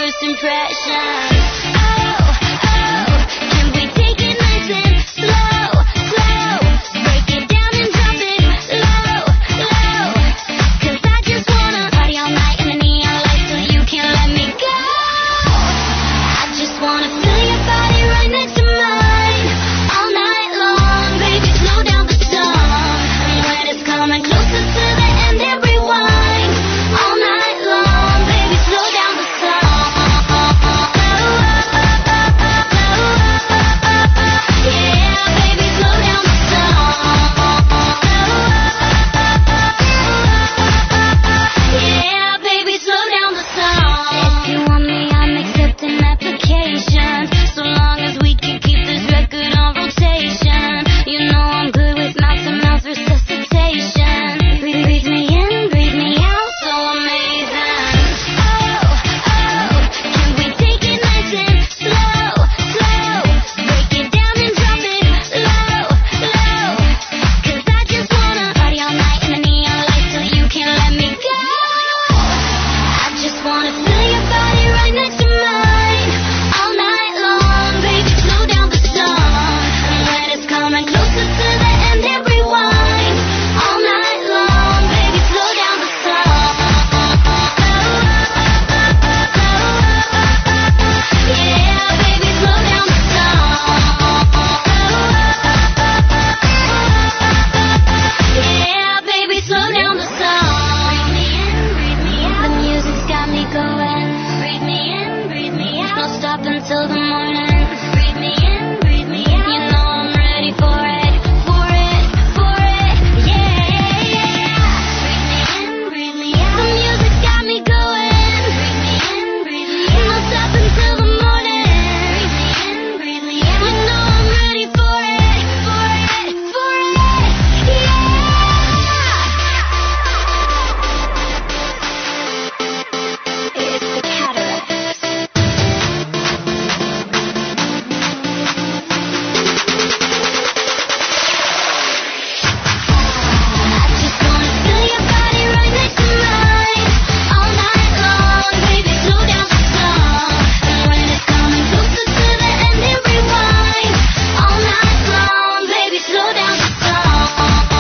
first impression. Oh, oh, can we take it nice and slow, slow? Break it down and drop it low, low. 'Cause I just wanna party all night in the neon lights so you can't let me go. I just wanna feel your body right next to mine all night long. Baby, slow down the song. And when it's coming closer to the end, then rewind all night long. Baby, slow down the song. Yeah, baby, slow down the song. Yeah, baby, slow down the song. If you want me, I'm accepting applications, so long as we can keep this record on rotation. You know I'm good with mouth-to-mouth resuscitation. Breathe me in, breathe me out, so amazing. Oh, oh, can we take it nice and slow, slow? Break it down and drop it low, low. 'Cause I just wanna party all night in the neon lights so you can't let me go. I just wanna feel your body right next to mine all night long. Baby, slow down the song. And when it's coming closer to the end, then rewind all night long. Baby, slow down the song. Yeah, baby, slow down the song. Yeah, baby, slow down the song. Breathe me in, breathe me out. The music's got me going. Breathe me in, breathe me out. Don't stop until the morning. Breathe me in, breathe me out. You know I'm ready for it, for it, for it. Yeah, yeah. Breathe me in, breathe me out. The music's got me going. Breathe me in, breathe me out. Don't stop until the morning. Breathe me in, breathe me out. You know I'm ready for it, for it, for it. Yeah. It's the Cataracts. I just wanna feel your body right next to mine all night long. Baby, slow down the song. And when it's coming closer to the end, then rewind all night long. Baby, slow down the song.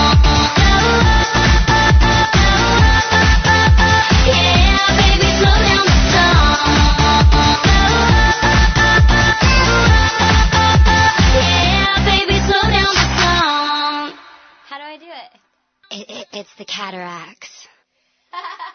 Yeah, baby, slow down the song. Yeah, baby, slow down the song. How do I do it? It's the Cataracts.